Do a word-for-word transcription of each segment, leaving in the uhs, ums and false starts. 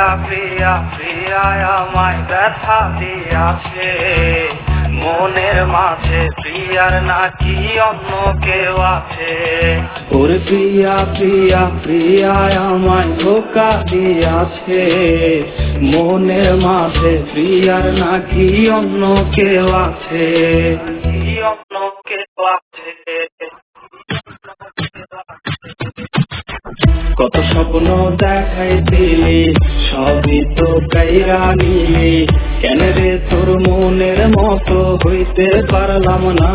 প্রিয়া প্রিয়া আমায় ব্যথা দিয়াছে, মনের মাঝে প্রিয়ার নাকি অন্য কেউ আছে। ওরে প্রিয়া প্রিয়া প্রিয়া আমায় ধোঁকা দিয়াছে, মনের মাঝে প্রিয়ার নাকি অন্য কেউ আছে, অন্য কেউ আছে। কত স্বপ্ন দেখাইছিলি সবই তো কাইরা নিলি, কেন রে তোর মনের মতো হইতে পারলাম না।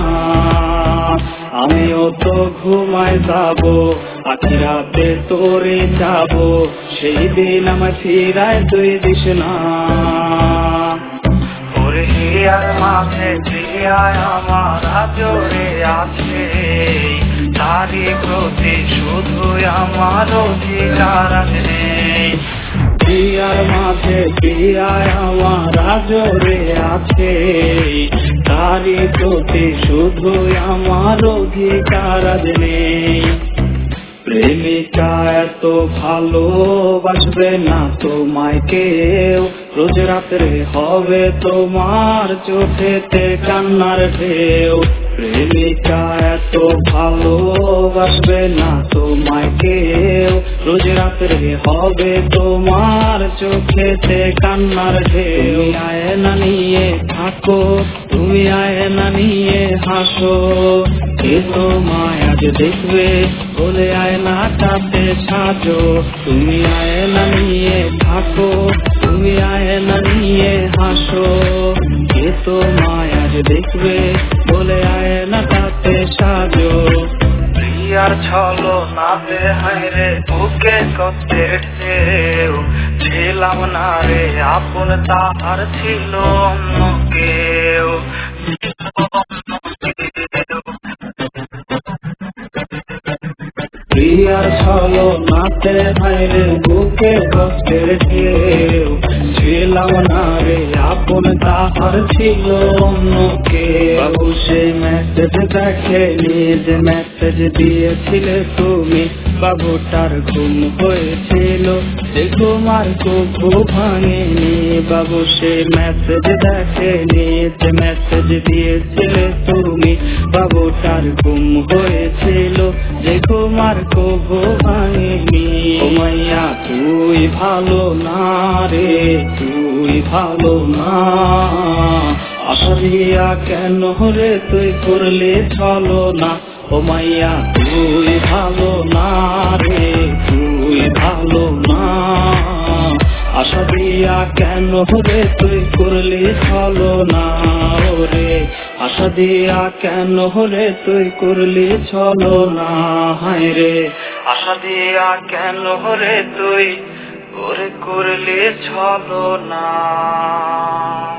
আমিও তো ঘুমায় যাব, আখি রাতে তোরে যাব, সেই দিন আমার ফিরায় তুই দিস না। ওরে হিয়ার মাঝে প্রিয়ায় আমার জোরে আছে, তারি প্রতি শুধু আমার অধিকার নেই। প্রিয়ার মাঝে প্রিয়ায় আমার জোরে আছে, তারি প্রতি শুধু আমার অধিকার নেই। প্রেমিকা এত ভালোবাসবে না তোমায় কেউ, রোজ রাত্রে হবে তোমার চোখেতে কান্নার ঢেউ। প্রেমিকা এত ভালোবাসবে না তোমায় কেউ, রোজ রাত্রে হবে তোমার চোখেতে কান্নার ঢেউ। তুমি আয়না নিয়ে থাকো, তুমি আয়না নিয়ে হাসো, কে তোমায় আজ দেখবে বলে আয়নাটাতে সাজো। তুমি আয়না নিয়ে থাকো, তুমি আয়না নিয়ে হাসো, কে তোমায় আজ দেখবে বলে আয়নাটাতে সাজো। প্রিয়ার ছলো নাতে হায়রে বুকে কষ্টের ঢেউ, ছিলাম না রে আপন তাহার ছিল অন্য কেউ। প্রিয়ার ছলো নাতে হায়রে বুকে কষ্টের ঢেউ, ছিলাম না রে আপন তাহার ছিল অন্য কেউ। বাবু সে মেসেজ দেখেনি যে মেসেজ দিয়েছিলে তুমি, বাবুটার ঘুম হয়েছিল যে ঘুমার কবু ভাঙেনি। বাবু সে মেসেজ দেখেনি যে মেসেজ দিয়েছিলে তুমি, বাবুটার ঘুম হয়েছিল যে ঘুমার কবু ভাঙেনি। ও মাইয়া তুই ভালো না রে, তুই ভালো না, আশা দিয়া কেন রে তুই করলে চলো না। ও মাইয়া তুই ভালো না রে, তুই ভালো না, আশা দিয়া কেন রে তুই করলে চলো না। ওরে আশা দিয়া কেন রে তুই করলে চলো না, হায় রে আশা দিয়া কেন রে তুই ওরে করলে চলো না।